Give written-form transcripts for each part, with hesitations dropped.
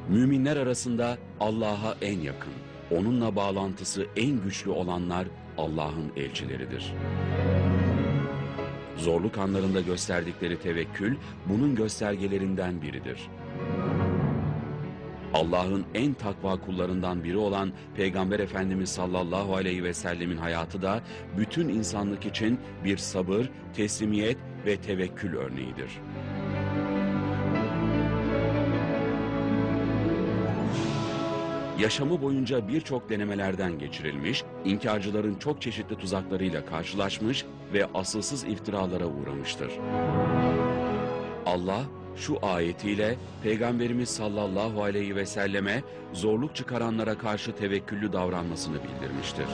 Müminler arasında Allah'a en yakın, onunla bağlantısı en güçlü olanlar Allah'ın elçileridir. Zorluk anlarında gösterdikleri tevekkül bunun göstergelerinden biridir. Allah'ın en takva kullarından biri olan Peygamber Efendimiz sallallahu aleyhi ve sellemin hayatı da bütün insanlık için bir sabır, teslimiyet ve tevekkül örneğidir. Yaşamı boyunca birçok denemelerden geçirilmiş, inkarcıların çok çeşitli tuzaklarıyla karşılaşmış ve asılsız iftiralara uğramıştır. Allah şu ayetiyle Peygamberimiz sallallahu aleyhi ve selleme zorluk çıkaranlara karşı tevekküllü davranmasını bildirmiştir.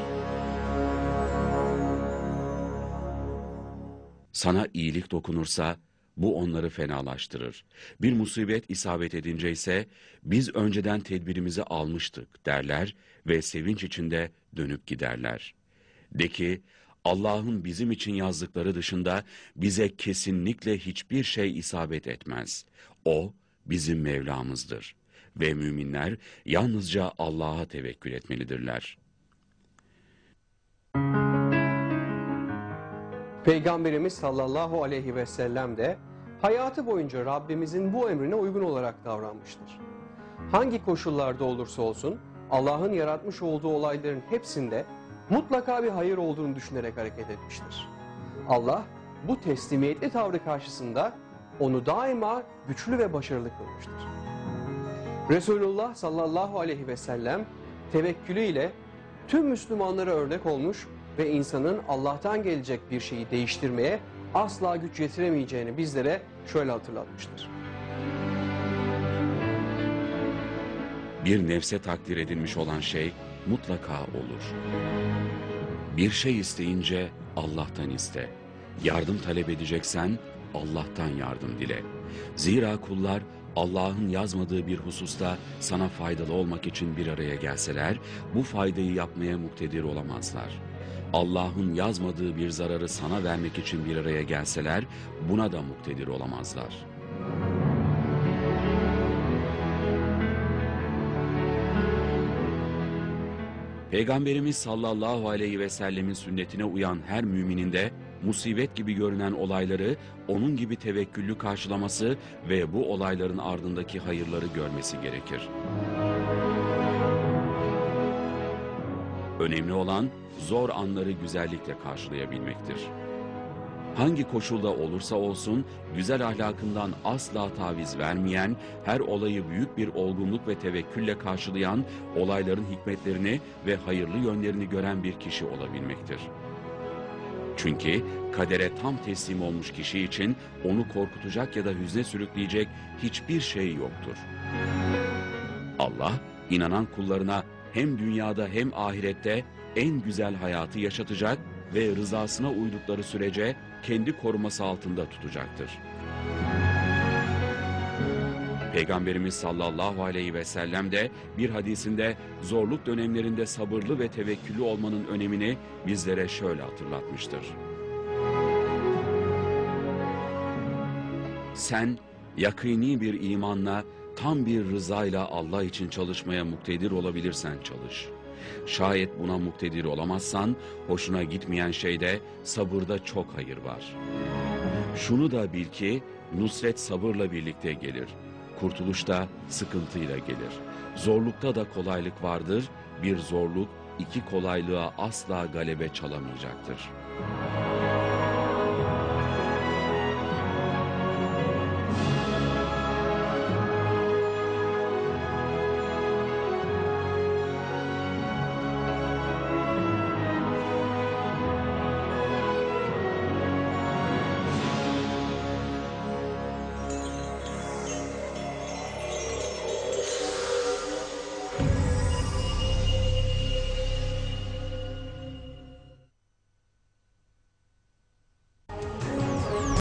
Sana iyilik dokunursa bu onları fenalaştırır. Bir musibet isabet edince ise biz önceden tedbirimizi almıştık derler ve sevinç içinde dönüp giderler. De ki Allah'ın bizim için yazdıkları dışında bize kesinlikle hiçbir şey isabet etmez. O bizim Mevlamızdır ve müminler yalnızca Allah'a tevekkül etmelidirler. Peygamberimiz sallallahu aleyhi ve sellem de hayatı boyunca Rabbimizin bu emrine uygun olarak davranmıştır. Hangi koşullarda olursa olsun Allah'ın yaratmış olduğu olayların hepsinde mutlaka bir hayır olduğunu düşünerek hareket etmiştir. Allah bu teslimiyetli tavrı karşısında onu daima güçlü ve başarılı kılmıştır. Resulullah sallallahu aleyhi ve sellem tevekkülüyle tüm Müslümanlara örnek olmuş ve insanın Allah'tan gelecek bir şeyi değiştirmeye asla güç yetiremeyeceğini bizlere şöyle hatırlatmıştır. Bir nefse takdir edilmiş olan şey mutlaka olur. Bir şey isteyince Allah'tan iste. Yardım talep edeceksen Allah'tan yardım dile. Zira kullar Allah'ın yazmadığı bir hususta sana faydalı olmak için bir araya gelseler, bu faydayı yapmaya muktedir olamazlar. Allah'ın yazmadığı bir zararı sana vermek için bir araya gelseler, buna da muktedir olamazlar. Peygamberimiz sallallahu aleyhi ve sellemin sünnetine uyan her müminin de musibet gibi görünen olayları onun gibi tevekküllü karşılaması ve bu olayların ardındaki hayırları görmesi gerekir. Önemli olan zor anları güzellikle karşılayabilmektir. Hangi koşulda olursa olsun güzel ahlakından asla taviz vermeyen, her olayı büyük bir olgunluk ve tevekkülle karşılayan, olayların hikmetlerini ve hayırlı yönlerini gören bir kişi olabilmektir. Çünkü kadere tam teslim olmuş kişi için onu korkutacak ya da hüzne sürükleyecek hiçbir şey yoktur. Allah, inanan kullarına hem dünyada hem ahirette en güzel hayatı yaşatacak ve rızasına uydukları sürece kendi koruması altında tutacaktır. Peygamberimiz sallallahu aleyhi ve sellem de bir hadisinde zorluk dönemlerinde sabırlı ve tevekküllü olmanın önemini bizlere şöyle hatırlatmıştır. Sen yakini bir imanla, tam bir rızayla Allah için çalışmaya muktedir olabilirsen çalış. Şayet buna muktedir olamazsan, hoşuna gitmeyen şeyde, sabırda çok hayır var. Şunu da bil ki, nusret sabırla birlikte gelir. Kurtuluş da sıkıntıyla gelir. Zorlukta da kolaylık vardır. Bir zorluk iki kolaylığa asla galebe çalamayacaktır.